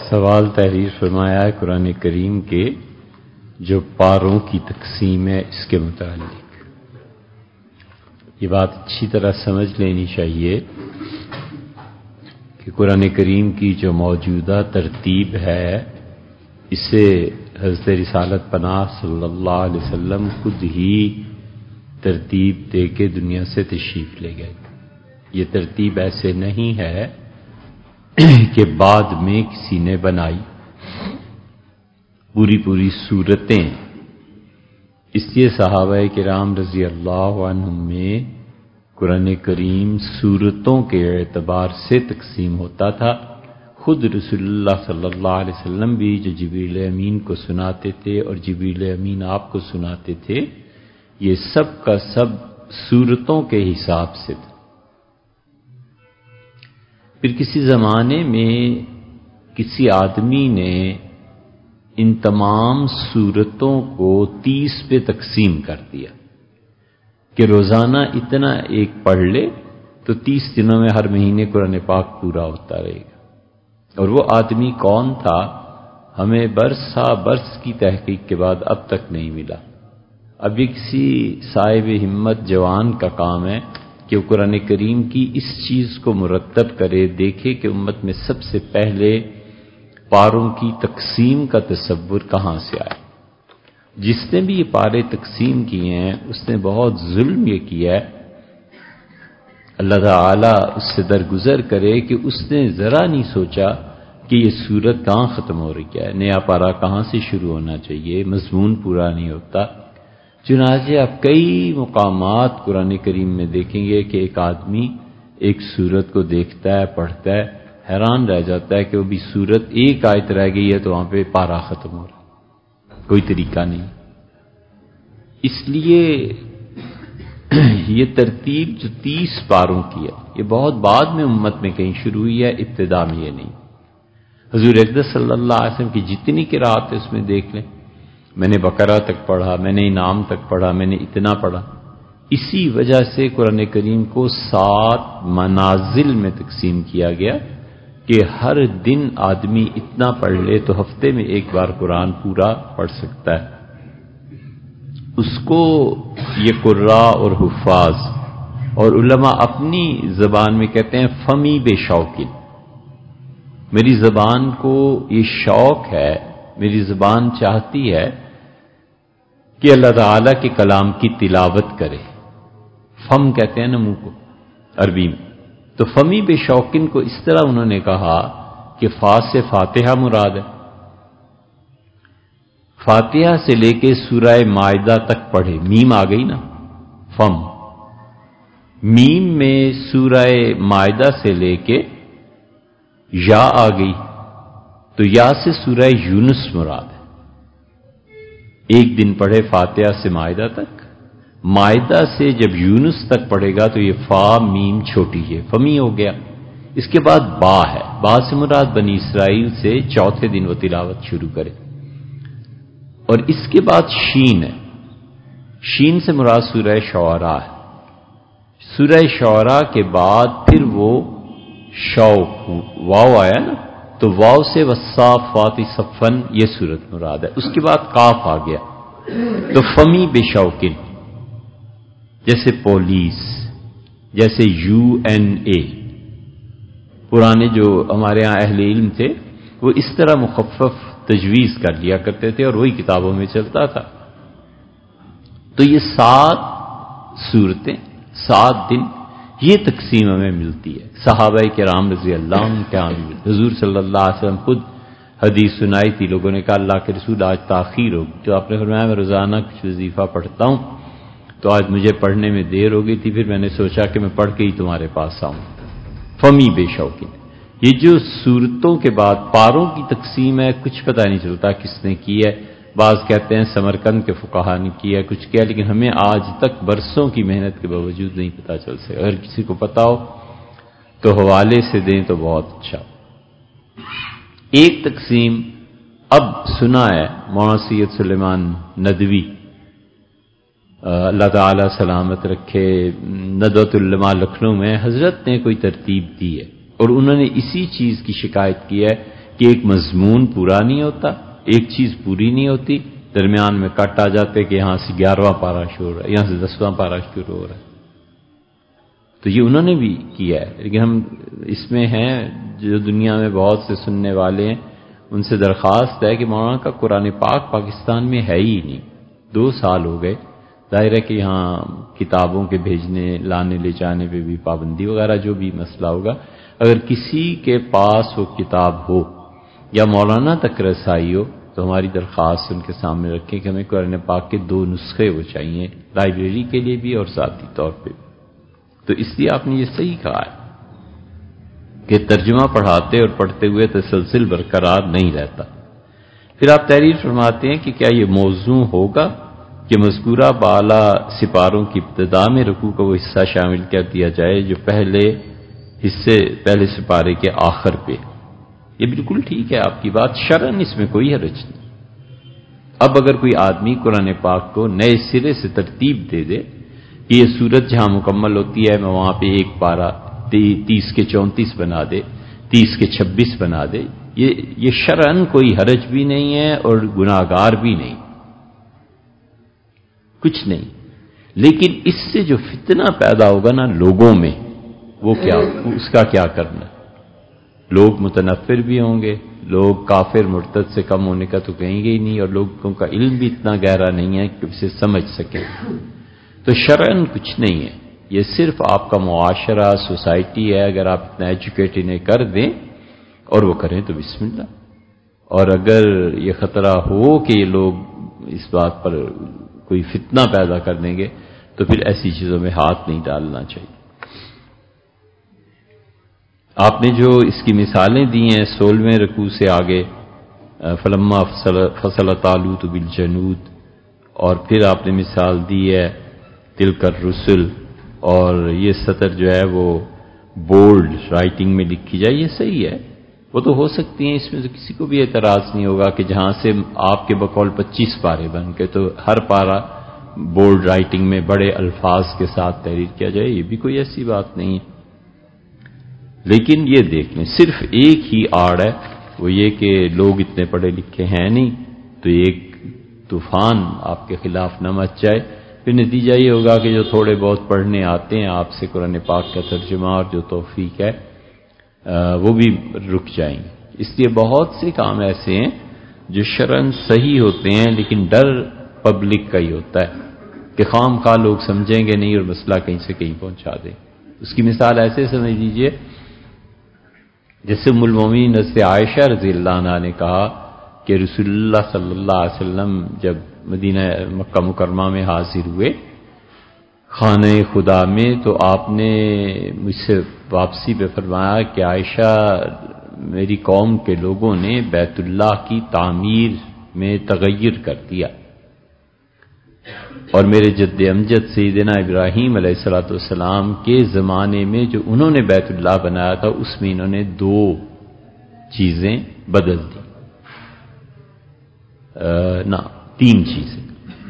سوال تحریر فرمایا ہے قرآن کریم کے جو پاروں کی تقسیم ہے اس کے متعلق یہ بات اچھی طرح سمجھ لینی چاہیے کہ قرآن کریم کی جو موجودہ ترتیب ہے اسے حضرت رسالت پناہ صلی اللہ علیہ وسلم خود ہی ترتیب دے کے دنیا سے تشریف لے گئے. یہ ترتیب ایسے نہیں ہے کہ بعد میں کسی نے بنائی. پوری صورتیں اس لیے صحابہ کرام رضی اللہ عنہم میں قرآن کریم صورتوں کے اعتبار سے تقسیم ہوتا تھا. خود رسول اللہ صلی اللہ علیہ وسلم بھی جو جبریل امین کو سناتے تھے اور جبریل امین آپ کو سناتے تھے یہ سب کا سب صورتوں کے حساب سے تھا. پھر کسی زمانے میں کسی آدمی نے ان تمام صورتوں کو 30 پہ تقسیم کر دیا کہ روزانہ اتنا ایک پڑھ لے تو 30 دنوں میں ہر مہینے قرآن پاک پورا ہوتا رہے گا. اور وہ آدمی کون تھا ہمیں برس کی تحقیق کے بعد اب تک نہیں ملا. اب یہ کسی صاحب ہمت جوان کا کام ہے کہ وہ قرآن کریم کی اس چیز کو مرتب کرے, دیکھے کہ امت میں سب سے پہلے پاروں کی تقسیم کا تصور کہاں سے آیا. جس نے بھی یہ پارے تقسیم کیے ہیں اس نے بہت ظلم یہ کیا ہے. اللہ تعالی اس سے درگزر کرے کہ اس نے ذرا نہیں سوچا کہ یہ سورت کہاں ختم ہو رہی ہے, نیا پارہ کہاں سے شروع ہونا چاہیے, مضمون پورا نہیں ہوتا. چنانچہ آپ کئی مقامات قرآن کریم میں دیکھیں گے کہ ایک آدمی ایک سورت کو دیکھتا ہے, پڑھتا ہے, حیران رہ جاتا ہے کہ وہ بھی سورت ایک آیت رہ گئی ہے تو وہاں پہ پارہ ختم ہو رہا, کوئی طریقہ نہیں. اس لیے یہ ترتیب جو 30 پاروں کی ہے یہ بہت بعد میں امت میں کہیں شروع ہوئی ہے, ابتدا میں یہ نہیں. حضور اقدس صلی اللہ علیہ وسلم کی جتنی قرات ہے اس میں دیکھ لیں, میں نے بقرہ تک پڑھا, میں نے انعام تک پڑھا, میں نے اتنا پڑھا. اسی وجہ سے قرآن کریم کو 7 منازل میں تقسیم کیا گیا کہ ہر دن آدمی اتنا پڑھ لے تو ہفتے میں ایک بار قرآن پورا پڑھ سکتا ہے. اس کو یہ قراء اور حفاظ اور علماء اپنی زبان میں کہتے ہیں فمی بے شوقین. میری زبان کو یہ شوق ہے, میری زبان چاہتی ہے کہ اللہ تعالیٰ کے کلام کی تلاوت کرے. فم کہتے ہیں نا منہ کو عربی میں, تو فمی بے شوقین کو اس طرح انہوں نے کہا کہ فا سے فاتحہ مراد ہے. فاتحہ سے لے کے سورہ مائدہ تک پڑھے, میم آ گئی نا, فم. میم میں سورہ مائدہ سے لے کے یا آ گئی تو یا سے سورہ یونس مراد ہے. ایک دن پڑھے فاتحہ سے مائدہ تک, مائدہ سے جب یونس تک پڑھے گا تو یہ فا میم چھوٹی ہے, فمی ہو گیا. اس کے بعد با ہے, با سے مراد بنی اسرائیل سے چوتھے دن وہ تلاوت شروع کرے. اور اس کے بعد شین ہے, شین سے مراد سورہ شعراء ہے. سورہ شعراء کے بعد پھر وہ واو آیا نا, تو واو سے والصافات صفن یہ سورت مراد ہے. اس کے بعد قاف آ گیا تو فمی بے شوقین, جیسے پولیس, جیسے UNA. پرانے جو ہمارے ہاں اہل علم تھے وہ اس طرح مخفف تجویز کر لیا کرتے تھے اور وہی کتابوں میں چلتا تھا. تو یہ 7 صورتیں 7 دن یہ تقسیم ہمیں ملتی ہے. صحابہ کرام رضی اللہ عنہ کے آمین. حضور صلی اللہ علیہ وسلم خود حدیث سنائی تھی, لوگوں نے کہا اللہ کے رسول آج تاخیر ہوگی, تو آپ نے فرمایا میں روزانہ کچھ وظیفہ پڑھتا ہوں تو آج مجھے پڑھنے میں دیر ہو گئی تھی, پھر میں نے سوچا کہ میں پڑھ کے ہی تمہارے پاس آؤں. فمی بے شوقین. یہ جو صورتوں کے بعد پاروں کی تقسیم ہے کچھ پتہ نہیں چلتا کس نے کی ہے. بعض کہتے ہیں سمرقند کے فقہا نے کیا, کچھ کیا, لیکن ہمیں آج تک برسوں کی محنت کے باوجود نہیں پتہ چل سکا. اگر کسی کو پتہ ہو تو حوالے سے دیں تو بہت اچھا. ایک تقسیم اب سنا ہے مولانا سید سلیمان ندوی اللہ تعالی سلامت رکھے, ندوۃ العلماء لکھنؤ میں حضرت نے کوئی ترتیب دی ہے اور انہوں نے اسی چیز کی شکایت کی ہے کہ ایک مضمون پورا نہیں ہوتا، ایک چیز پوری نہیں ہوتی، درمیان میں کٹ آ جاتے کہ یہاں سے 11واں پارہ شروع ہو رہا ہے، یہاں سے 10واں پارہ شروع ہو رہا ہے۔ تو یہ انہوں نے بھی کیا ہے، لیکن ہم اس میں ہیں جو دنیا میں بہت سے سننے والے ہیں، ان سے درخواست ہے کہ مولانا کا قرآن پاک پاکستان میں ہے ہی نہیں، 2 سال ہو گئے۔ ظاہر ہے کہ یہاں کتابوں کے بھیجنے لانے لے جانے پہ بھی پابندی وغیرہ جو بھی مسئلہ ہوگا، اگر کسی کے پاس وہ کتاب ہو یا مولانا تک رسائی ہو تو ہماری درخواست ان کے سامنے رکھیں کہ ہمیں قرآن پاک کے 2 نسخے وہ چاہیے، لائبریری کے لیے بھی اور ذاتی طور پہ بھی۔ تو اس لیے آپ نے یہ صحیح کہا ہے کہ ترجمہ پڑھاتے اور پڑھتے ہوئے تسلسل برقرار نہیں رہتا۔ پھر آپ تحریر فرماتے ہیں کہ کیا یہ موضوع ہوگا کہ مذکورہ بالا سپاروں کی ابتدا میں رکوع کا وہ حصہ شامل کر دیا جائے جو پہلے سپارے کے آخر پہ؟ یہ بالکل ٹھیک ہے آپ کی بات، شرعاً اس میں کوئی حرج نہیں۔ اب اگر کوئی آدمی قرآن پاک کو نئے سرے سے ترتیب دے دے کہ یہ سورت جہاں مکمل ہوتی ہے میں وہاں پہ ایک پارہ 30 کے 34 بنا دے، 30 کے 26 بنا دے، یہ شرعاً کوئی حرج بھی نہیں ہے اور گناہگار بھی نہیں، کچھ نہیں۔ لیکن اس سے جو فتنہ پیدا ہوگا نا لوگوں میں، وہ کیا، اس کا کیا کرنا؟ لوگ متنفر بھی ہوں گے، لوگ کافر مرتد سے کم ہونے کا تو کہیں گے ہی نہیں، اور لوگوں کا علم بھی اتنا گہرا نہیں ہے کہ اسے سمجھ سکیں۔ تو شرعاً کچھ نہیں ہے، یہ صرف آپ کا معاشرہ سوسائٹی ہے، اگر آپ اتنا ایجوکیٹ انہیں کر دیں اور وہ کریں تو بسم اللہ۔ اور اگر یہ خطرہ ہو کہ یہ لوگ اس بات پر کوئی فتنہ پیدا کر دیں گے تو پھر ایسی چیزوں میں ہاتھ نہیں ڈالنا چاہیے۔ آپ نے جو اس کی مثالیں دی ہیں 16ویں رکوع سے آگے، فلما فصل طالوت بالجنود، اور پھر آپ نے مثال دی ہے تلک الرسل، اور یہ سطر جو ہے وہ بولڈ رائٹنگ میں لکھی جائے، یہ صحیح ہے، وہ تو ہو سکتی ہیں، اس میں تو کسی کو بھی اعتراض نہیں ہوگا کہ جہاں سے آپ کے بقول 25 پارے بن کے تو ہر پارہ بولڈ رائٹنگ میں بڑے الفاظ کے ساتھ تحریر کیا جائے، یہ بھی کوئی ایسی بات نہیں ہے۔ لیکن یہ دیکھ لیں صرف ایک ہی آڑ ہے، وہ یہ کہ لوگ اتنے پڑھے لکھے ہیں نہیں، تو ایک طوفان آپ کے خلاف نہ مچ جائے، پھر نتیجہ یہ ہوگا کہ جو تھوڑے بہت پڑھنے آتے ہیں آپ سے قرآن پاک کا ترجمہ اور جو توفیق ہے وہ بھی رک جائیں گے۔ اس لیے بہت سے کام ایسے ہیں جو شرعاً صحیح ہوتے ہیں، لیکن ڈر پبلک کا ہی ہوتا ہے کہ خام خواہ لوگ سمجھیں گے نہیں اور مسئلہ کہیں سے کہیں پہنچا دیں۔ اس کی مثال ایسے سمجھ لیجئے جیسے ام المومنین حضرت عائشہ رضی اللہ عنہا نے کہا کہ رسول اللہ صلی اللہ علیہ وسلم جب مدینہ مکہ مکرمہ میں حاضر ہوئے خانہ خدا میں، تو آپ نے مجھ سے واپسی پہ فرمایا کہ عائشہ میری قوم کے لوگوں نے بیت اللہ کی تعمیر میں تغیر کر دیا، اور میرے جد امجد سیدنا ابراہیم علیہ الصلوۃ والسلام کے زمانے میں جو انہوں نے بیت اللہ بنایا تھا اس میں انہوں نے 2 چیزیں بدل دی، 3 چیزیں۔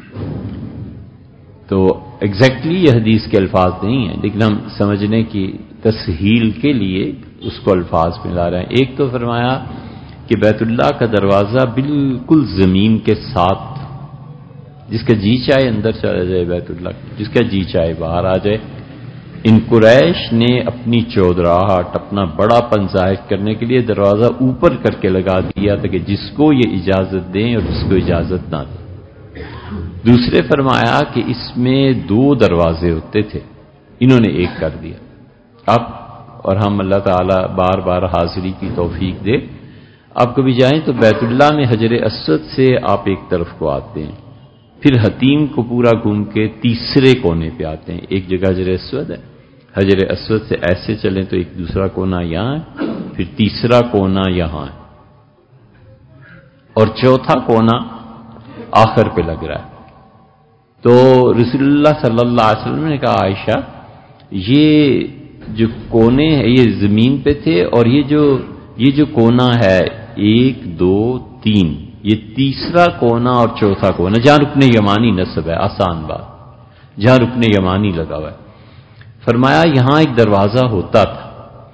تو ایگزیکٹلی یہ حدیث کے الفاظ نہیں ہیں، لیکن ہم سمجھنے کی تسہیل کے لیے اس کو الفاظ میں لا رہے ہیں۔ ایک تو فرمایا کہ بیت اللہ کا دروازہ بالکل زمین کے ساتھ، جس کا جی چاہے اندر چلا جائے بیت اللہ، جس کا جی چاہے باہر آ جائے۔ ان قریش نے اپنی چودراہٹ، اپنا بڑا پن ظاہر کرنے کے لیے دروازہ اوپر کر کے لگا دیا تھا کہ جس کو یہ اجازت دیں اور جس کو اجازت نہ دیں۔ دوسرے فرمایا کہ اس میں 2 دروازے ہوتے تھے، انہوں نے ایک کر دیا۔ اب اور ہم اللہ تعالیٰ بار بار حاضری کی توفیق دے، آپ کبھی جائیں تو بیت اللہ میں حجر اسود سے آپ ایک طرف کو آتے ہیں، پھر حتیم کو پورا گھوم کے تیسرے کونے پہ آتے ہیں، ایک جگہ حجر اسود ہے، حجر اسود سے ایسے چلیں تو ایک دوسرا کونا یہاں ہے، پھر تیسرا کونا یہاں ہے، اور چوتھا کونا آخر پہ لگ رہا ہے۔ تو رسول اللہ صلی اللہ علیہ وسلم نے کہا عائشہ یہ جو کونے ہیں یہ زمین پہ تھے، اور یہ جو کونا ہے 1 2 3، یہ تیسرا کونا اور چوتھا کونا جہاں رکن یمانی نصب ہے، آسان بات، جہاں رکن یمانی لگا ہوا ہے۔ فرمایا یہاں ایک دروازہ ہوتا تھا،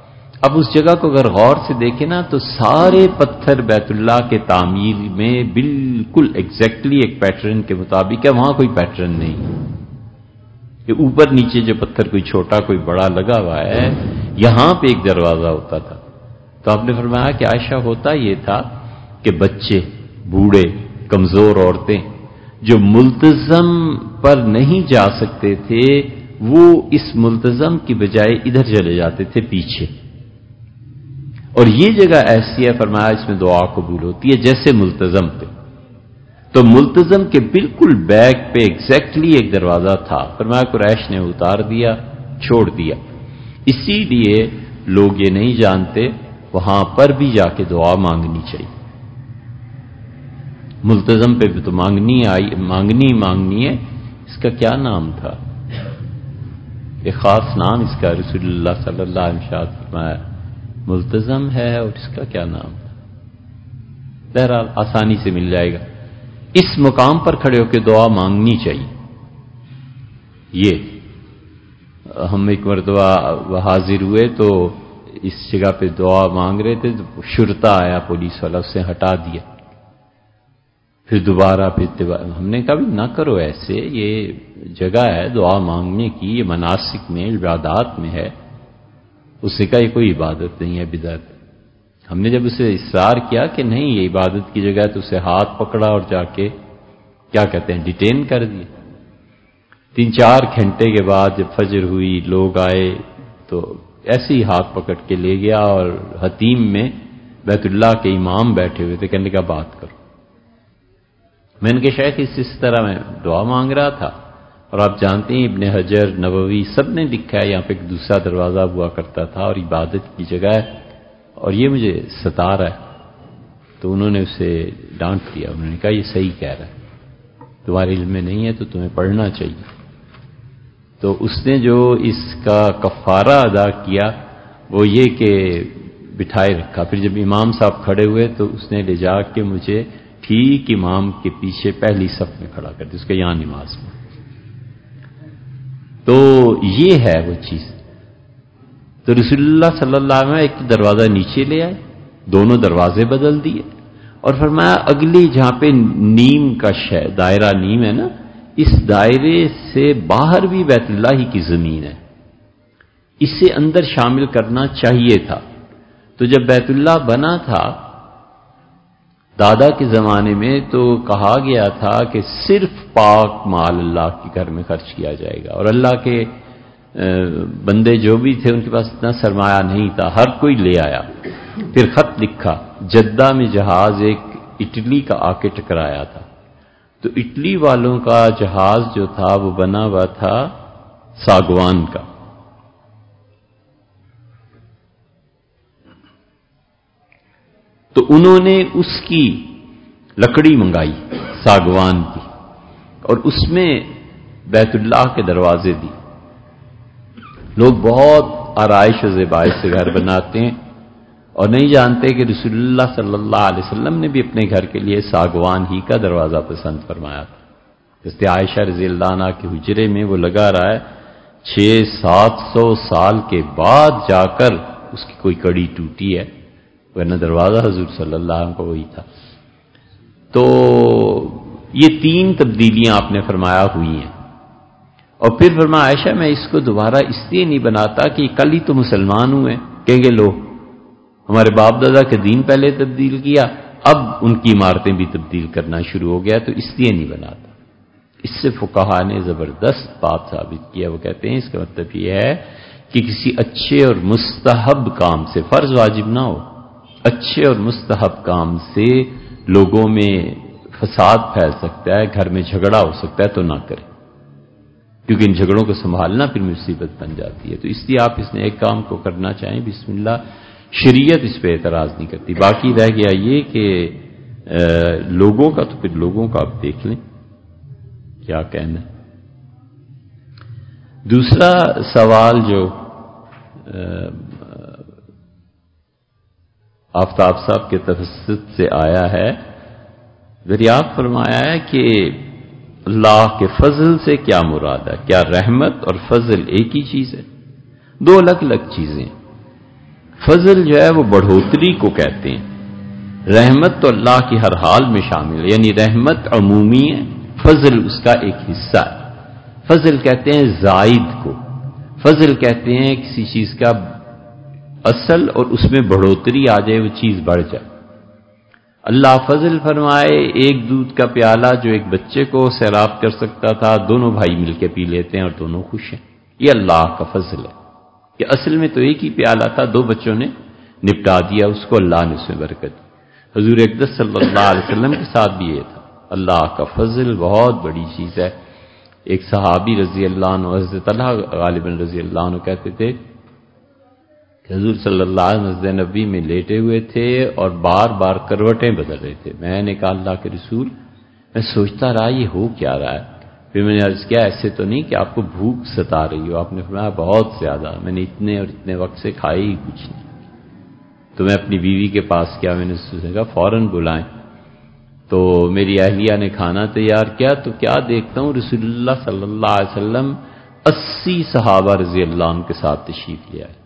اب اس جگہ کو اگر غور سے دیکھیں نا تو سارے پتھر بیت اللہ کے تعمیر میں بالکل ایگزیکٹلی ایک پیٹرن کے مطابق ہے، وہاں کوئی پیٹرن نہیں کہ اوپر نیچے جو پتھر کوئی چھوٹا کوئی بڑا لگا ہوا ہے. یہاں پہ ایک دروازہ ہوتا تھا. تو آپ نے فرمایا کہ عائشہ ہوتا یہ تھا کہ بچے، بوڑھے، کمزور عورتیں جو ملتزم پر نہیں جا سکتے تھے وہ اس ملتزم کی بجائے ادھر چلے جاتے تھے پیچھے. اور یہ جگہ ایسی ہے فرمایا اس میں دعا قبول ہوتی ہے جیسے ملتزم پہ. تو ملتزم کے بالکل بیک پہ ایگزیکٹلی ایک دروازہ تھا. فرمایا قریش نے اتار دیا، چھوڑ دیا. اسی لیے لوگ یہ نہیں جانتے وہاں پر بھی جا کے دعا مانگنی چاہیے. ملتزم پہ بھی تو مانگنی ہے. اس کا کیا نام تھا؟ ایک خاص نام اس کا رسول اللہ صلی اللہ علیہ وسلم فرمایا ملتزم ہے، اور اس کا کیا نام تھا؟ بہرحال آسانی سے مل جائے گا. اس مقام پر کھڑے ہو کے دعا مانگنی چاہیے. یہ ہم ایک مرتبہ حاضر ہوئے تو اس جگہ پہ دعا مانگ رہے تھے تو شرطا آیا پولیس والا، اس سے ہٹا دیا. پھر دوبارہ ہم نے کہا بھی نہ کرو ایسے، یہ جگہ ہے دعا مانگنے کی، یہ مناسک میں عبادات میں ہے. اس سے کہا یہ کوئی عبادت نہیں ہے، بدعت. ہم نے جب اسے اصرار کیا کہ نہیں یہ عبادت کی جگہ ہے تو اسے ہاتھ پکڑا اور جا کے کیا کہتے ہیں ڈیٹین کر دیا. 3-4 گھنٹے کے بعد جب فجر ہوئی لوگ آئے تو ایسے ہی ہاتھ پکڑ کے لے گیا، اور حتیم میں بیت اللہ کے امام بیٹھے ہوئے تھے. کہنے کا بات کرو. میں نے کہا شیخ اس طرح میں دعا مانگ رہا تھا، اور آپ جانتے ہیں ابن حجر، نووی سب نے لکھا ہے یہاں پہ ایک دوسرا دروازہ ہوا کرتا تھا اور عبادت کی جگہ ہے، اور یہ مجھے ستا رہا ہے. تو انہوں نے اسے ڈانٹ دیا. انہوں نے کہا یہ صحیح کہہ رہا ہے، تمہارے علم میں نہیں ہے تو تمہیں پڑھنا چاہیے. تو اس نے جو اس کا کفارہ ادا کیا وہ یہ کہ بٹھائے رکھا. پھر جب امام صاحب کھڑے ہوئے تو اس نے لے جا کے مجھے ٹھیک امام کے پیچھے پہلی صف میں کھڑا کر دیا، اس کے یہاں نماز میں. تو یہ ہے وہ چیز. تو رسول اللہ صلی اللہ علیہ وسلم ایک دروازہ نیچے لے آئے، دونوں دروازے بدل دیے، اور فرمایا اگلی جہاں پہ نیم کا دائرہ نیم ہے نا، اس دائرے سے باہر بھی بیت اللہ ہی کی زمین ہے، اسے اندر شامل کرنا چاہیے تھا. تو جب بیت اللہ بنا تھا دادا کے زمانے میں تو کہا گیا تھا کہ صرف پاک مال اللہ کے گھر میں خرچ کیا جائے گا، اور اللہ کے بندے جو بھی تھے ان کے پاس اتنا سرمایہ نہیں تھا، ہر کوئی لے آیا. پھر خط لکھا، جدہ میں جہاز ایک اٹلی کا آ کے ٹکرایا تھا، تو اٹلی والوں کا جہاز جو تھا وہ بنا ہوا تھا ساگوان کا. تو انہوں نے اس کی لکڑی منگائی ساگوان کی، اور اس میں بیت اللہ کے دروازے دی. لوگ بہت آرائش و زیبائش سے گھر بناتے ہیں اور نہیں جانتے کہ رسول اللہ صلی اللہ علیہ وسلم نے بھی اپنے گھر کے لیے ساگوان ہی کا دروازہ پسند فرمایا تھا. جس عائشہ رضی اللہ عنہ کے حجرے میں وہ لگا رہا ہے 600-700 سال کے بعد جا کر اس کی کوئی کڑی ٹوٹی ہے، ورنہ دروازہ حضور صلی اللہ علیہ وسلم کا وہی تھا. تو یہ 3 تبدیلیاں آپ نے فرمایا ہوئی ہیں. اور پھر فرمایا عائشہ میں اس کو دوبارہ اس لیے نہیں بناتا کہ کل ہی تو مسلمان ہوئے، کہیں گے لو ہمارے باپ دادا کے دین پہلے تبدیل کیا، اب ان کی عمارتیں بھی تبدیل کرنا شروع ہو گیا، تو اس لیے نہیں بناتا. اس سے فقہا نے زبردست بات ثابت کیا. وہ کہتے ہیں اس کا مطلب یہ ہے کہ کسی اچھے اور مستحب کام سے، فرض واجب نہ ہو، اچھے اور مستحب کام سے لوگوں میں فساد پھیل سکتا ہے، گھر میں جھگڑا ہو سکتا ہے، تو نہ کریں، کیونکہ ان جھگڑوں کو سنبھالنا پھر مصیبت بن جاتی ہے. تو اس لیے آپ اس نے ایک کام کو کرنا چاہیں بسم اللہ، شریعت اس پہ اعتراض نہیں کرتی. باقی رہ گیا یہ کہ لوگوں کا تو پھر لوگوں کا آپ دیکھ لیں کیا کہنا. دوسرا سوال جو آفتاب صاحب کے تفسد سے آیا ہے، دریافت فرمایا ہے کہ اللہ کے فضل سے کیا مراد ہے؟ کیا رحمت اور فضل ایک ہی چیز ہے؟ 2 الگ الگ چیزیں. فضل جو ہے وہ بڑھوتری کو کہتے ہیں. رحمت تو اللہ کی ہر حال میں شامل ہے، یعنی رحمت عمومی ہے، فضل اس کا ایک حصہ ہے. فضل کہتے ہیں زائد کو، فضل کہتے ہیں کسی چیز کا اصل اور اس میں بڑھوتری آ جائے، وہ چیز بڑھ جائے. اللہ فضل فرمائے، ایک دودھ کا پیالہ جو ایک بچے کو سیراب کر سکتا تھا، دونوں بھائی مل کے پی لیتے ہیں اور دونوں خوش ہیں. یہ اللہ کا فضل ہے کہ اصل میں تو ایک ہی پیالہ تھا، دو بچوں نے نپٹا دیا اس کو، اللہ نے اس میں برکت دی. حضور اقدس صلی اللہ علیہ وسلم کے ساتھ بھی یہ تھا. اللہ کا فضل بہت بڑی چیز ہے. ایک صحابی رضی اللہ عنہ، حضرت طلحہ غالباً رضی اللہ عنہ کہتے تھے کہ حضور صلی اللہ علیہ وسلم مسجد نبی میں لیٹے ہوئے تھے اور بار بار کروٹیں بدل رہے تھے. میں نے کہا اللہ کے رسول، میں سوچتا رہا یہ ہو کیا رہا ہے. پھر میں نے عرض کیا ایسے تو نہیں کہ آپ کو بھوک ستا رہی ہو؟ آپ نے فرمایا بہت زیادہ، میں نے اتنے اور اتنے وقت سے کھائی ہی کچھ نہیں. تو میں اپنی بیوی کے پاس کیا، میں نے کہا فوراً بلائیں. تو میری اہلیہ نے کھانا تیار کیا تو کیا دیکھتا ہوں رسول اللہ صلی اللہ علیہ وسلم 80 صحابہ رضی اللہ عنہ کے ساتھ تشریف لے آئے.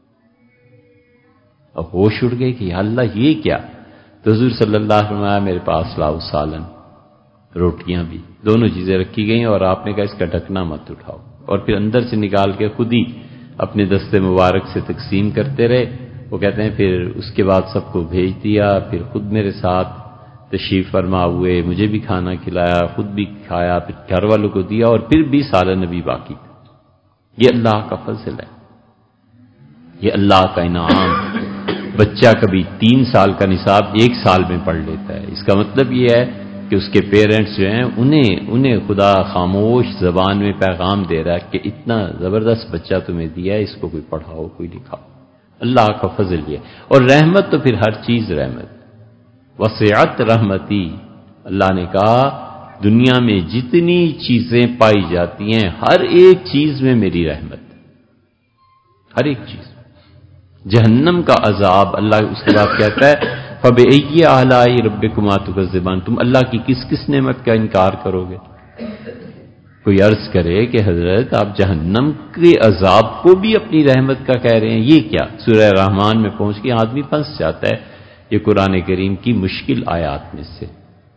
اب ہوش اڑ گئے کہ یا اللہ یہ کیا؟ تو حضور صلی اللہ علیہ وسلم میرے پاس لاؤ سالن، روٹیاں بھی، دونوں چیزیں رکھی گئیں اور آپ نے کہا اس کا ڈھکنا مت اٹھاؤ. اور پھر اندر سے نکال کے خود ہی اپنے دستے مبارک سے تقسیم کرتے رہے. وہ کہتے ہیں پھر اس کے بعد سب کو بھیج دیا، پھر خود میرے ساتھ تشریف فرما ہوئے، مجھے بھی کھانا کھلایا، خود بھی کھایا، پھر گھر والوں کو دیا اور پھر بھی سالن ابھی باقی تھا. یہ اللہ کا فضل ہے، یہ اللہ کا انعام. بچہ کبھی 3 سال کا نصاب 1 سال میں پڑھ لیتا ہے. اس کا مطلب یہ ہے کہ اس کے پیرنٹس جو ہیں انہیں خدا خاموش زبان میں پیغام دے رہا ہے کہ اتنا زبردست بچہ تمہیں دیا ہے، اس کو کوئی پڑھاؤ کوئی لکھاؤ. اللہ کا فضل یہ. اور رحمت تو پھر ہر چیز رحمت. وسعت رحمتی، اللہ نے کہا دنیا میں جتنی چیزیں پائی جاتی ہیں ہر ایک چیز میں میری رحمت، ہر ایک چیز. جہنم کا عذاب اللہ اس کے بعد کہتا ہے فَبِأَيِّ آلَاءِ رَبِّكُمَا تُكَذِّبَانِ، تم اللہ کی کس کس نعمت کا انکار کرو گے. کوئی عرض کرے کہ حضرت آپ جہنم کے عذاب کو بھی اپنی رحمت کا کہہ رہے ہیں، یہ کیا؟ سورہ رحمان میں پہنچ کے آدمی پھنس جاتا ہے. یہ قرآن کریم کی مشکل آیات میں سے.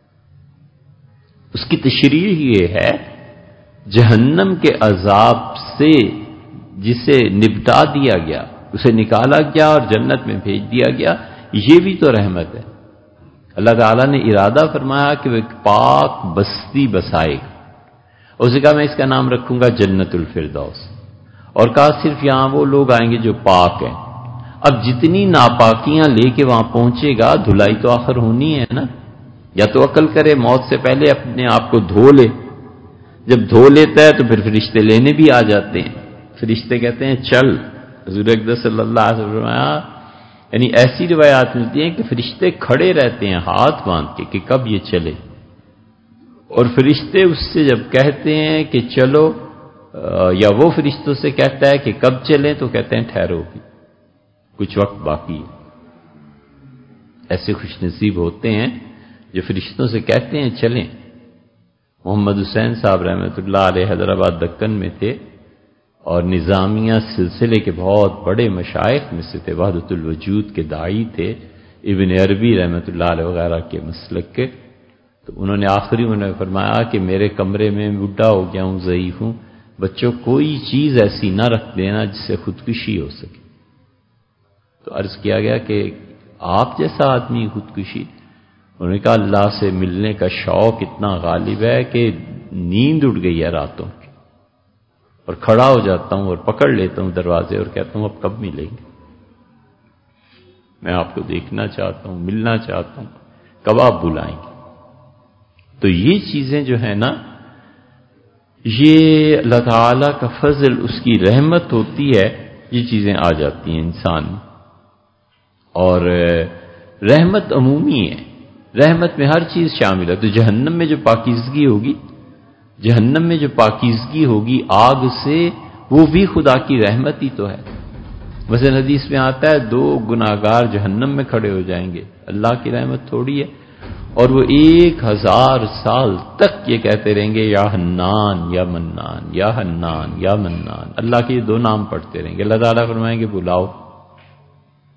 اس کی تشریح یہ ہے جہنم کے عذاب سے جسے نپٹا دیا گیا، اسے نکالا گیا اور جنت میں بھیج دیا گیا، یہ بھی تو رحمت ہے. اللہ تعالیٰ نے ارادہ فرمایا کہ وہ ایک پاک بستی بسائے گا. اسے کہا میں اس کا نام رکھوں گا جنت الفردوس، اور کہا صرف یہاں وہ لوگ آئیں گے جو پاک ہیں. اب جتنی ناپاکیاں لے کے وہاں پہنچے گا، دھلائی تو آخر ہونی ہے نا. یا تو عقل کرے موت سے پہلے اپنے آپ کو دھو لے، جب دھو لیتا ہے تو پھر فرشتے لینے بھی آ جاتے ہیں. فرشتے کہتے ہیں چل. حضور اقدس صلی اللہ علیہ وسلم یعنی ایسی روایات ملتی ہیں کہ فرشتے کھڑے رہتے ہیں ہاتھ باندھ کے کہ کب یہ چلے. اور فرشتے اس سے جب کہتے ہیں کہ چلو، یا وہ فرشتوں سے کہتا ہے کہ کب چلیں، تو کہتے ہیں ٹھہرو بھی کچھ وقت باقی ہے. ایسے خوش نصیب ہوتے ہیں جو فرشتوں سے کہتے ہیں چلیں. محمد حسین صاحب رحمۃ اللہ علیہ حیدرآباد دکن میں تھے اور نظامیہ سلسلے کے بہت بڑے مشائخ میں سے تھے، وحدت الوجود کے داعی تھے، ابن عربی رحمۃ اللہ علیہ وغیرہ کے مسلک کے. تو انہوں نے آخری میں فرمایا کہ میرے کمرے میں بڈھا ہو گیا ہوں، ضعیف ہوں، بچوں کوئی چیز ایسی نہ رکھ دینا جس سے خودکشی ہو سکے. تو عرض کیا گیا کہ آپ جیسا آدمی خودکشی؟ انہوں نے کہا اللہ سے ملنے کا شوق اتنا غالب ہے کہ نیند اڑ گئی ہے راتوں کی، اور کھڑا ہو جاتا ہوں اور پکڑ لیتا ہوں دروازے اور کہتا ہوں اب کب ملیں گے، میں آپ کو دیکھنا چاہتا ہوں، ملنا چاہتا ہوں، کب آپ بلائیں گے. تو یہ چیزیں جو ہیں نا، یہ اللہ تعالیٰ کا فضل، اس کی رحمت ہوتی ہے، یہ چیزیں آ جاتی ہیں انسان میں. اور رحمت عمومی ہے، رحمت میں ہر چیز شامل ہے. تو جہنم میں جو پاکیزگی ہوگی، جہنم میں جو پاکیزگی ہوگی آگ سے، وہ بھی خدا کی رحمت ہی تو ہے. مثلا حدیث میں آتا ہے 2 گناہگار جہنم میں کھڑے ہو جائیں گے، اللہ کی رحمت تھوڑی ہے. اور وہ 1000 سال تک یہ کہتے رہیں گے یا حنان یا منان، یا حنان یا منان. اللہ کے یہ 2 نام پڑھتے رہیں گے. اللہ تعالیٰ فرمائیں گے بلاؤ.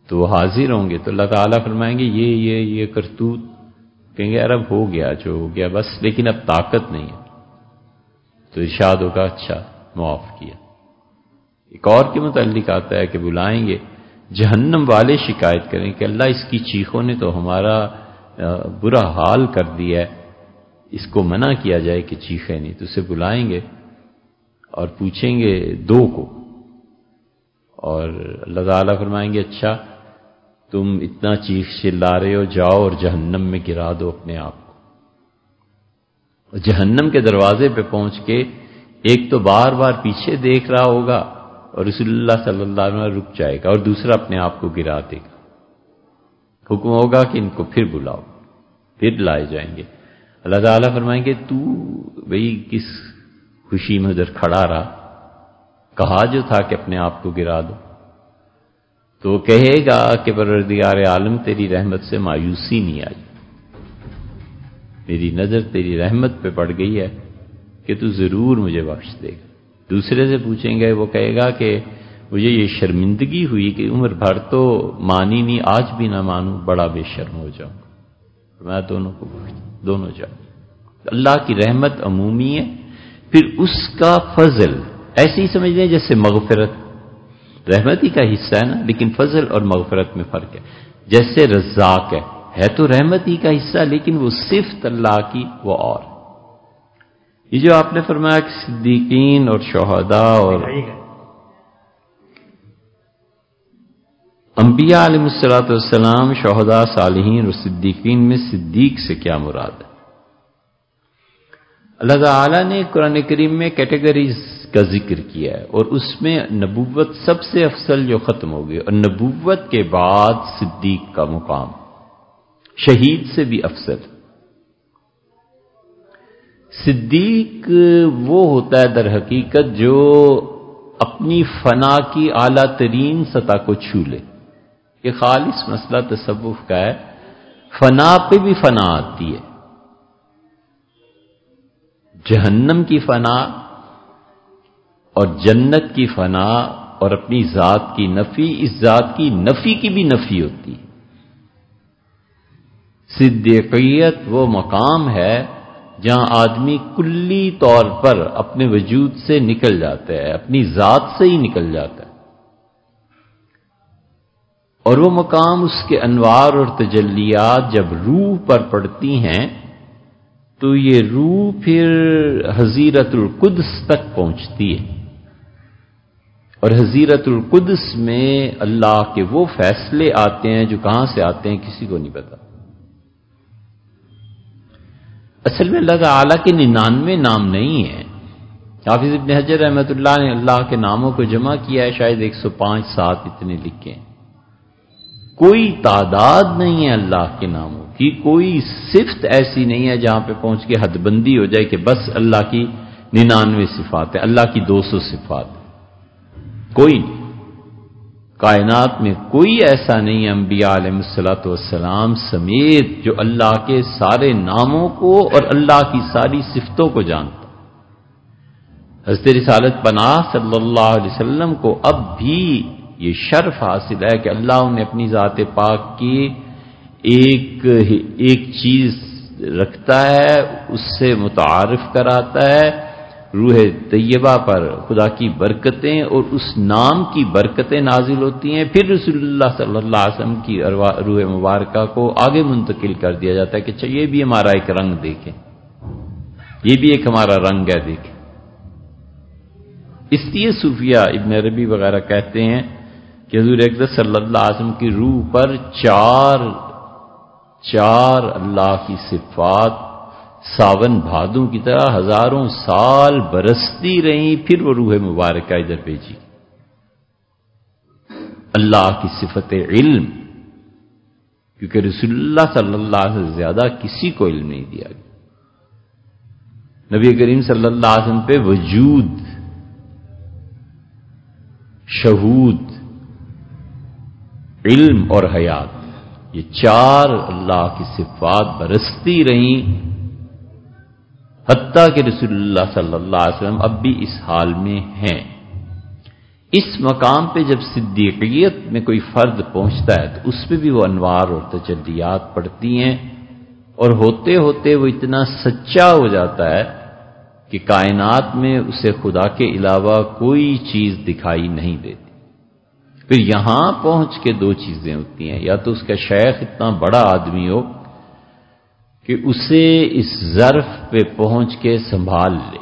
تو وہ حاضر ہوں گے تو اللہ تعالیٰ فرمائیں گے یہ کرتوت، کہیں گے اب ہو گیا جو ہو گیا بس، لیکن اب طاقت نہیں ہے، تو ارشاد ہوگا اچھا معاف کیا۔ ایک اور کے متعلق آتا ہے کہ بلائیں گے جہنم والے، شکایت کریں کہ اللہ اس کی چیخوں نے تو ہمارا برا حال کر دیا ہے، اس کو منع کیا جائے کہ چیخے نہیں، تو اسے بلائیں گے اور پوچھیں گے دو کو، اور اللہ تعالیٰ فرمائیں گے اچھا تم اتنا چیخ چلا رہے ہو، جاؤ اور جہنم میں گرا دو اپنے آپ کو۔ اور جہنم کے دروازے پہ پہنچ کے ایک تو بار بار پیچھے دیکھ رہا ہوگا اور رسول اللہ صلی اللہ علیہ وسلم رک جائے گا، اور دوسرا اپنے آپ کو گرا دے گا۔ حکم ہوگا کہ ان کو پھر بلاؤ، پھر لائے جائیں گے۔ اللہ تعالیٰ فرمائیں گے تو بھئی کس خوشی میں ادھر کھڑا رہا، کہا جو تھا کہ اپنے آپ کو گرا دو، تو وہ کہے گا کہ پروردگار عالم تیری رحمت سے مایوسی نہیں آئی، میری نظر تیری رحمت پہ پڑ گئی ہے کہ تو ضرور مجھے بخش دے گا۔ دوسرے سے پوچھیں گے، وہ کہے گا کہ مجھے یہ شرمندگی ہوئی کہ عمر بھر تو مانی نہیں، آج بھی نہ مانوں، بڑا بے شرم ہو جاؤں، میں دونوں کو بخش دونوں جاؤں۔ اللہ کی رحمت عمومی ہے، پھر اس کا فضل ایسے ہی سمجھ لیں جیسے مغفرت رحمت ہی کا حصہ ہے نا، لیکن فضل اور مغفرت میں فرق ہے۔ جیسے رزاق ہے تو رحمت ہی کا حصہ، لیکن وہ صفت اللہ کی وہ اور۔ یہ جو آپ نے فرمایا کہ صدیقین اور شہداء اور انبیاء علیہ الصلوۃ والسلام، شہداء، صالحین اور صدیقین میں صدیق سے کیا مراد ہے؟ اللہ تعالیٰ نے قرآن کریم میں کیٹیگریز کا ذکر کیا ہے، اور اس میں نبوت سب سے افضل جو ختم ہو گئی، اور نبوت کے بعد صدیق کا مقام شہید سے بھی افضل۔ صدیق وہ ہوتا ہے در حقیقت جو اپنی فنا کی اعلیٰ ترین سطح کو چھو لے۔ یہ خالص مسئلہ تصوف کا ہے، فنا پہ بھی فنا آتی ہے، جہنم کی فنا اور جنت کی فنا، اور اپنی ذات کی نفی، اس ذات کی نفی کی بھی نفی ہوتی ہے۔ صدیقیت وہ مقام ہے جہاں آدمی کلی طور پر اپنے وجود سے نکل جاتا ہے، اپنی ذات سے ہی نکل جاتا ہے، اور وہ مقام اس کے انوار اور تجلیات جب روح پر پڑتی ہیں تو یہ روح پھر حضیرت القدس تک پہنچتی ہے، اور حضیرت القدس میں اللہ کے وہ فیصلے آتے ہیں جو کہاں سے آتے ہیں کسی کو نہیں پتا۔ اصل میں اللہ تعالیٰ کے 99 نام نہیں ہیں۔ حافظ ابن حجر رحمۃ اللہ نے اللہ کے ناموں کو جمع کیا ہے، شاید 105-7 اتنے لکھے ہیں۔ کوئی تعداد نہیں ہے اللہ کے ناموں کی، کوئی صفت ایسی نہیں ہے جہاں پہ پہنچ کے حد بندی ہو جائے کہ بس اللہ کی 99 صفات ہے، اللہ کی 200 صفات ہے، کوئی نہیں۔ کائنات میں کوئی ایسا نہیں ہے انبیاء علیہ الصلوۃ والسلام سمیت جو اللہ کے سارے ناموں کو اور اللہ کی ساری صفتوں کو جانتا۔ حضرت رسالت پناہ صلی اللہ علیہ وسلم کو اب بھی یہ شرف حاصل ہے کہ اللہ انہیں اپنی ذات پاک کی ایک چیز رکھتا ہے، اس سے متعارف کراتا ہے، روح طیبہ پر خدا کی برکتیں اور اس نام کی برکتیں نازل ہوتی ہیں، پھر رسول اللہ صلی اللہ علیہ وسلم کی روح مبارکہ کو آگے منتقل کر دیا جاتا ہے کہ یہ بھی ہمارا ایک رنگ دیکھیں، یہ بھی ایک ہمارا رنگ ہے دیکھیں۔ اس لیے صوفیہ ابن عربی وغیرہ کہتے ہیں کہ حضور اقدس صلی اللہ علیہ وسلم کی روح پر چار اللہ کی صفات ساون بھادوں کی طرح ہزاروں سال برستی رہیں، پھر وہ روح مبارکہ ادھر بھیجی۔ اللہ کی صفت علم، کیونکہ رسول اللہ صلی اللہ علیہ وسلم سے زیادہ کسی کو علم نہیں دیا گیا۔ نبی کریم صلی اللہ علیہ وسلم پہ وجود، شہود، علم اور حیات، یہ چار اللہ کی صفات برستی رہیں، حتیٰ کہ رسول اللہ صلی اللہ علیہ وسلم اب بھی اس حال میں ہیں۔ اس مقام پہ جب صدیقیت میں کوئی فرد پہنچتا ہے تو اس پہ بھی وہ انوار اور تجلیات پڑتی ہیں، اور ہوتے ہوتے وہ اتنا سچا ہو جاتا ہے کہ کائنات میں اسے خدا کے علاوہ کوئی چیز دکھائی نہیں دیتی۔ پھر یہاں پہنچ کے دو چیزیں ہوتی ہیں، یا تو اس کا شیخ اتنا بڑا آدمی ہو کہ اسے اس ظرف پہ پہنچ کے سنبھال لے۔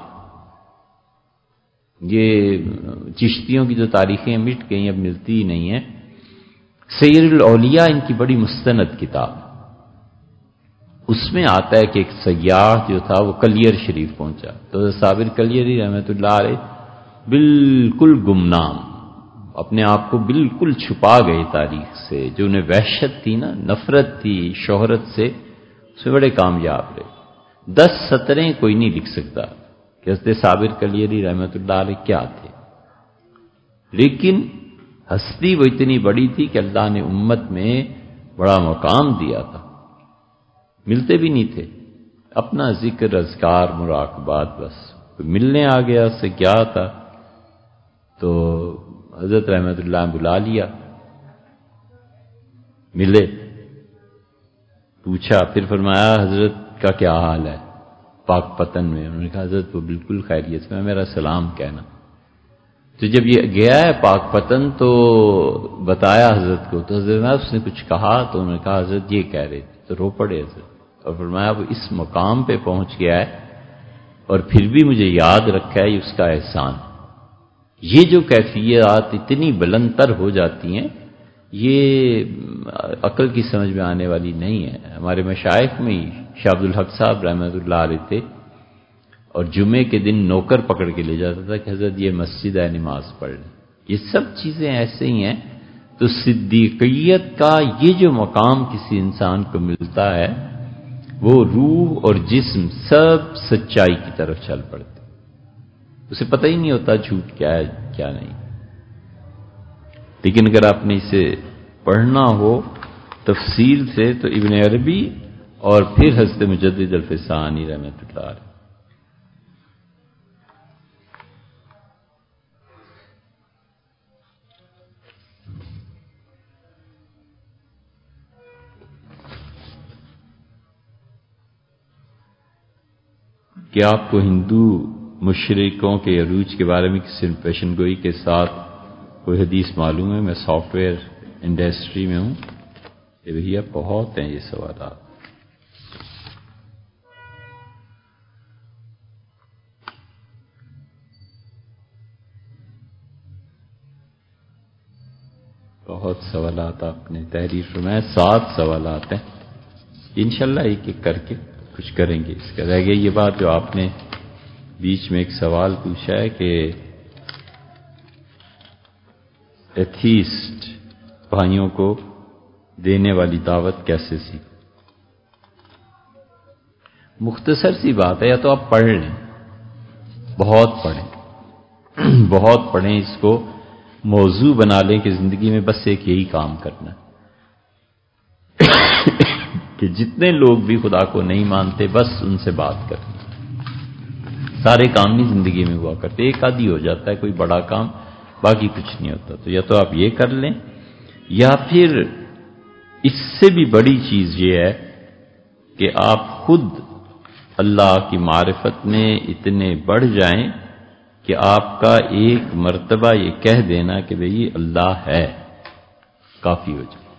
یہ چشتیوں کی جو تاریخیں مٹ گئیں، اب ملتی ہی نہیں ہیں۔ سیر الاولیاء ان کی بڑی مستند کتاب، اس میں آتا ہے کہ ایک سیاح جو تھا وہ کلیر شریف پہنچا تو صابر کلیری رحمۃ اللہ علیہ بالکل گمنام، اپنے آپ کو بالکل چھپا گئے تاریخ سے، جو انہیں وحشت تھی نا، نفرت تھی شہرت سے، اس میں بڑے کامیاب رہے۔ 10 سطریں کوئی نہیں لکھ سکتا کہ حضرت صابر کلیری رحمۃ اللہ علیہ کیا تھے، لیکن ہستی وہ اتنی بڑی تھی کہ اللہ نے امت میں بڑا مقام دیا تھا، ملتے بھی نہیں تھے، اپنا ذکر اذکار مراقبات، بس ملنے آ گیا، اس سے کیا تھا؟ تو حضرت رحمت اللہ نے بلا لیا، ملے، پوچھا، پھر فرمایا حضرت کا کیا حال ہے پاک پتن میں؟ انہوں نے کہا حضرت وہ بالکل خیریت میں، میرا سلام کہنا۔ تو جب یہ گیا ہے پاک پتن تو بتایا حضرت کو، تو حضرت نے اس نے کچھ کہا تو انہوں نے کہا حضرت یہ کہہ رہے تھے، تو رو پڑے حضرت، اور فرمایا وہ اس مقام پہ پہنچ گیا ہے اور پھر بھی مجھے یاد رکھا ہے، یہ اس کا احسان۔ یہ جو کیفیات اتنی بلند تر ہو جاتی ہیں، یہ عقل کی سمجھ میں آنے والی نہیں ہے۔ ہمارے مشائخ میں ہی شاہ عبد الحق صاحب رحمۃ اللہ علیہ تھے، اور جمعے کے دن نوکر پکڑ کے لے جاتا تھا کہ حضرت یہ مسجد ہے، نماز پڑھ لیں۔ یہ سب چیزیں ایسے ہی ہیں۔ تو صدیقیت کا یہ جو مقام کسی انسان کو ملتا ہے، وہ روح اور جسم سب سچائی کی طرف چل پڑتے، اسے پتہ ہی نہیں ہوتا جھوٹ کیا ہے کیا نہیں۔ لیکن اگر آپ نے اسے پڑھنا ہو تفصیل سے تو ابن عربی اور پھر حضرت مجدد الفسانی رحمۃ اللہ علیہ۔ کیا آپ کو ہندو مشرکوں کے عروج کے بارے میں کسی پیشن گوئی کے ساتھ کوئی حدیث معلوم ہے؟ میں سافٹ ویئر انڈسٹری میں ہوں۔ یہ بھیا بہت ہیں یہ سوالات۔ بہت سوالات آپ نے تحریر فرمایا، 7 سوالات ہیں، انشاءاللہ ایک ایک کر کے کچھ کریں گے۔ اس کا رہ گیا یہ بات جو آپ نے بیچ میں ایک سوال پوچھا ہے کہ ایتھیسٹ بھائیوں کو دینے والی دعوت کیسے سی؟ مختصر سی بات ہے، یا تو آپ پڑھ لیں، بہت پڑھیں، بہت پڑھیں، اس کو موضوع بنا لیں کہ زندگی میں بس ایک یہی کام کرنا ہے کہ جتنے لوگ بھی خدا کو نہیں مانتے بس ان سے بات کریں۔ سارے کام نہیں زندگی میں ہوا کرتے، ایک آدھی ہو جاتا ہے کوئی بڑا کام، باقی کچھ نہیں ہوتا۔ تو یا تو آپ یہ کر لیں، یا پھر اس سے بھی بڑی چیز یہ ہے کہ آپ خود اللہ کی معرفت میں اتنے بڑھ جائیں کہ آپ کا ایک مرتبہ یہ کہہ دینا کہ بھئی اللہ ہے کافی ہو جائے،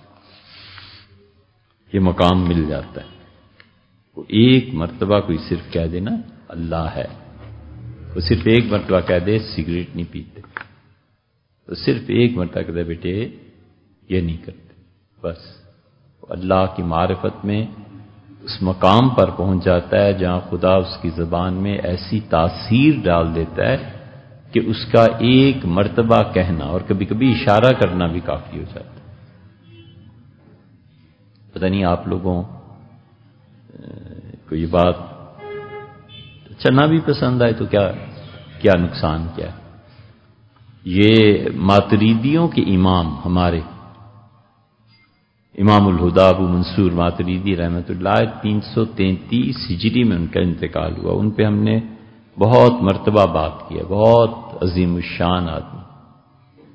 یہ مقام مل جاتا ہے۔ وہ ایک مرتبہ کوئی صرف کہہ دینا اللہ ہے، وہ صرف ایک مرتبہ کہہ دے سگریٹ نہیں پیتے، تو صرف ایک مرتبہ کہہ دے بیٹے یہ نہیں کرتے، بس اللہ کی معرفت میں اس مقام پر پہنچ جاتا ہے جہاں خدا اس کی زبان میں ایسی تاثیر ڈال دیتا ہے کہ اس کا ایک مرتبہ کہنا اور کبھی کبھی اشارہ کرنا بھی کافی ہو جاتا ہے۔ پتہ نہیں آپ لوگوں کو یہ بات اچھا نہ بھی پسند آئے تو کیا نقصان کیا ہے؟ یہ ماتریدیوں کے امام ہمارے امام الہدا ابو منصور ماتریدی رحمۃ اللہ 333 ہجری میں ان کا انتقال ہوا، ان پہ ہم نے بہت مرتبہ بات کی ہے، بہت عظیم الشان آدمی،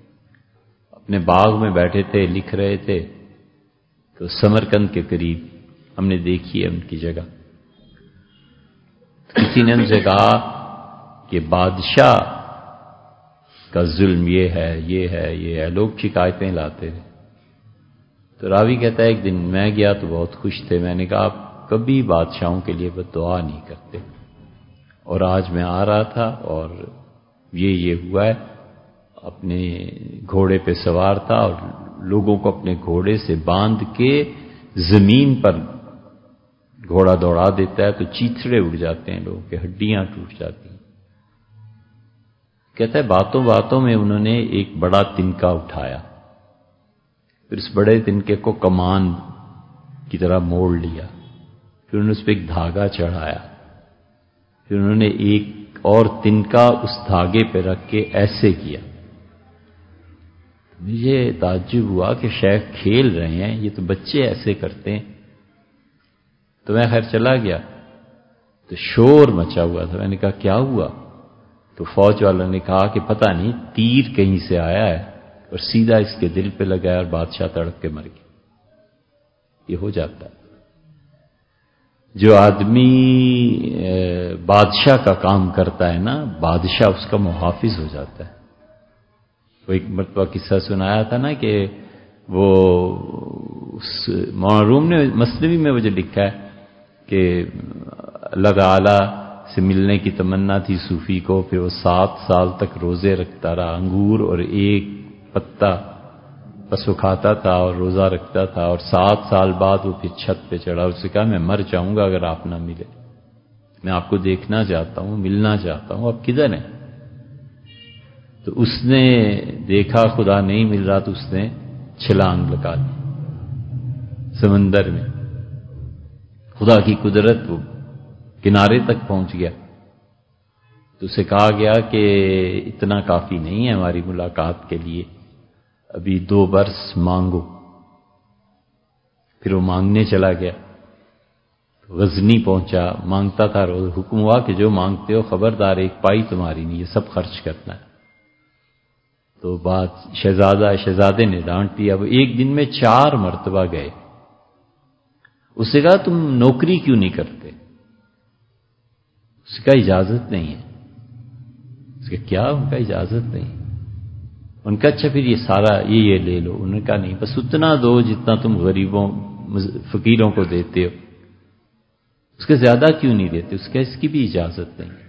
اپنے باغ میں بیٹھے تھے، لکھ رہے تھے، تو سمرقند کے قریب ہم نے دیکھی ہے ان کی جگہ. کسی نے ان سے کہا کہ بادشاہ کا ظلم یہ ہے، یہ ہے، یہ ہے. لوگ شکایتیں لاتے تھے. تو راوی کہتا ہے ایک دن میں گیا تو بہت خوش تھے. میں نے کہا آپ کبھی بادشاہوں کے لیے بد دعا نہیں کرتے، اور آج میں آ رہا تھا اور یہ ہوا ہے. اپنے گھوڑے پہ سوار تھا اور لوگوں کو اپنے گھوڑے سے باندھ کے زمین پر گھوڑا دوڑا دیتا ہے تو چیتھڑے اڑ جاتے ہیں، لوگوں کے ہڈیاں ٹوٹ جاتی ہیں. کہتا ہے باتوں باتوں میں انہوں نے ایک بڑا تنکا اٹھایا، پھر اس بڑے تنکے کو کمان کی طرح موڑ لیا، پھر انہوں نے اس پہ ایک دھاگا چڑھایا، پھر انہوں نے ایک اور تنکا اس دھاگے پہ رکھ کے ایسے کیا. مجھے تعجب ہوا کہ شیخ کھیل رہے ہیں، یہ تو بچے ایسے کرتے ہیں. تو میں خیر چلا گیا تو شور مچا ہوا تھا. میں نے کہا کیا ہوا؟ تو فوج والوں نے کہا کہ پتہ نہیں تیر کہیں سے آیا ہے اور سیدھا اس کے دل پہ لگا اور بادشاہ تڑپ کے مر گیا. یہ ہو جاتا ہے. جو آدمی بادشاہ کا کام کرتا ہے نا، بادشاہ اس کا محافظ ہو جاتا ہے. وہ ایک مرتبہ قصہ سنایا تھا نا کہ وہ مولانا روم نے مثنوی میں مجھے لکھا ہے کہ اللہ تعالی سے ملنے کی تمنا تھی صوفی کو، پھر وہ 7 سال تک روزے رکھتا رہا، انگور اور ایک پتا بس وہ کھاتا تھا اور روزہ رکھتا تھا، اور 7 سال بعد وہ پھر چھت پہ چڑھا. اس سے کہا میں مر جاؤں گا اگر آپ نہ ملے، میں آپ کو دیکھنا چاہتا ہوں، ملنا چاہتا ہوں، آپ کدھر ہیں؟ تو اس نے دیکھا خدا نہیں مل رہا تو اس نے چھلانگ لگا دی سمندر میں. خدا کی قدرت، وہ کنارے تک پہنچ گیا. تو اسے کہا گیا کہ اتنا کافی نہیں ہے ہماری ملاقات کے لیے، ابھی 2 برس مانگو. پھر وہ مانگنے چلا گیا. غزنی پہنچا، مانگتا تھا روز. حکم ہوا کہ جو مانگتے ہو خبردار 1 پائی تمہاری نہیں، یہ سب خرچ کرنا ہے. تو بات شہزادے نے ڈانٹ دیا. وہ ایک دن میں 4 مرتبہ گئے. اس سے کہا تم نوکری کیوں نہیں کرتے؟ اس کا اجازت نہیں ہے. اس کا کیا؟ ان کا اجازت نہیں. ان کا اچھا پھر یہ سارا یہ لے لو. انہوں نے کہا نہیں، بس اتنا دو جتنا تم غریبوں فقیروں کو دیتے ہو، اس کے زیادہ کیوں نہیں دیتے؟ اس کا اس کی بھی اجازت نہیں.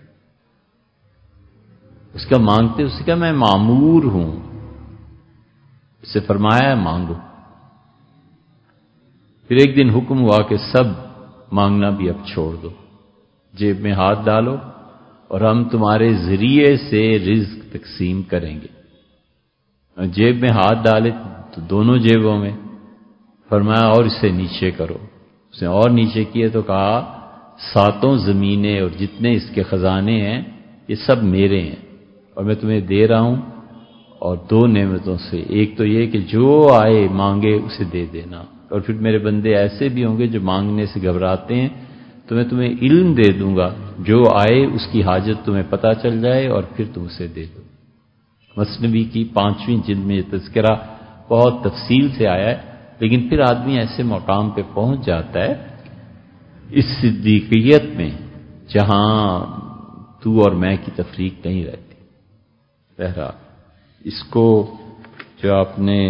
اس کا مانگتے، اس کا میں مامور ہوں، اس سے فرمایا ہے مانگو. پھر ایک دن حکم ہوا کہ سب مانگنا بھی اب چھوڑ دو، جیب میں ہاتھ ڈالو اور ہم تمہارے ذریعے سے رزق تقسیم کریں گے. جیب میں ہاتھ ڈالے تو دونوں جیبوں میں. فرمایا اور اسے نیچے کرو. اس نے اور نیچے کیے تو کہا 7 زمینیں اور جتنے اس کے خزانے ہیں یہ سب میرے ہیں اور میں تمہیں دے رہا ہوں. اور 2 نعمتوں سے، ایک تو یہ کہ جو آئے مانگے اسے دے دینا، اور پھر میرے بندے ایسے بھی ہوں گے جو مانگنے سے گھبراتے ہیں تو میں تمہیں علم دے دوں گا، جو آئے اس کی حاجت تمہیں پتہ چل جائے اور پھر تم اسے دے دو. مثنوی کی 5ویں جلد میں یہ تذکرہ بہت تفصیل سے آیا ہے. لیکن پھر آدمی ایسے مقام پہ پہنچ جاتا ہے اس صدیقیت میں جہاں تو اور میں کی تفریق نہیں رہتی. بہرحال اس کو جو آپ نے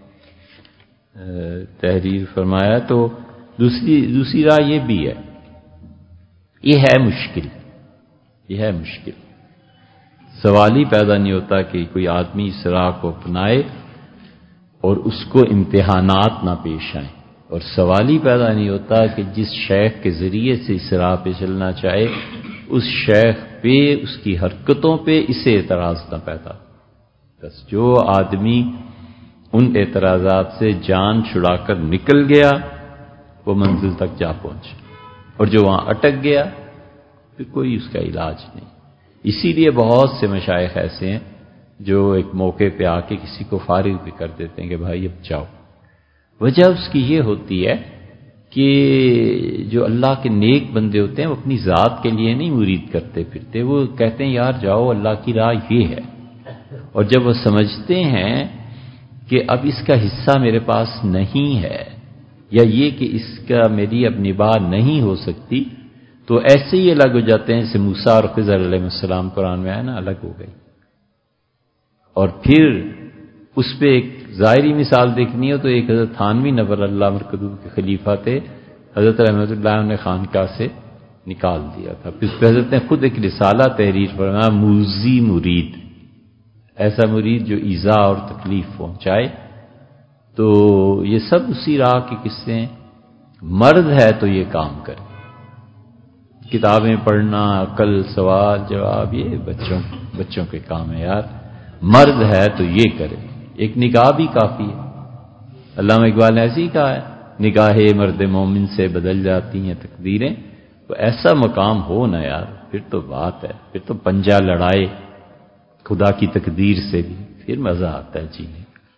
تحریر فرمایا تو دوسری راہ یہ بھی ہے. یہ ہے مشکل، یہ ہے مشکل. سوال ہی پیدا نہیں ہوتا کہ کوئی آدمی اس راہ کو اپنائے اور اس کو امتحانات نہ پیش آئیں، اور سوال ہی پیدا نہیں ہوتا کہ جس شیخ کے ذریعے سے اس راہ پہ چلنا چاہے اس شیخ پہ، اس کی حرکتوں پہ اسے اعتراض نہ پیدا. بس جو آدمی ان اعتراضات سے جان چھڑا کر نکل گیا وہ منزل تک جا پہنچا، اور جو وہاں اٹک گیا پھر کوئی اس کا علاج نہیں. اسی لیے بہت سے مشائخ ایسے ہیں جو ایک موقع پہ آ کے کسی کو فارغ بھی کر دیتے ہیں کہ بھائی اب جاؤ. وجہ اس کی یہ ہوتی ہے کہ جو اللہ کے نیک بندے ہوتے ہیں وہ اپنی ذات کے لیے نہیں مرید کرتے پھرتے، وہ کہتے ہیں یار جاؤ اللہ کی راہ یہ ہے. اور جب وہ سمجھتے ہیں کہ اب اس کا حصہ میرے پاس نہیں ہے، یا یہ کہ اس کا میری اب نباہ نہیں ہو سکتی، تو ایسے ہی الگ ہو جاتے ہیں، جیسے موسیٰ اور خضر علیہ السلام قرآن میں آیا نا، الگ ہو گئی۔ اور پھر اس پہ ایک ظاہری مثال دیکھنی ہو تو ایک حضرت تھانوی نور اللہ مرکزہ کے خلیفہ تھے، حضرت رحمت اللہ نے خانقاہ سے نکال دیا تھا، پھر اس پہ حضرت نے خود ایک رسالہ تحریر فرمایا، موذی مرید، ایسا مرید جو ایذا اور تکلیف پہنچائے۔ تو یہ سب اسی راہ کے قصے ہیں۔ مرد ہے تو یہ کام کرے، کتابیں پڑھنا، عقل، سوال جواب، یہ بچوں کے کام ہے یار، مرد ہے تو یہ کرے، ایک نکاح بھی کافی ہے۔ علامہ اقبال نے ایسے ہی کہا ہے، نگاہ مرد مومن سے بدل جاتی ہیں تقدیریں، تو ایسا مقام ہو نا یار، پھر تو بات ہے، پھر تو پنجہ لڑائے خدا کی تقدیر سے بھی، پھر مزہ آتا ہے جینے۔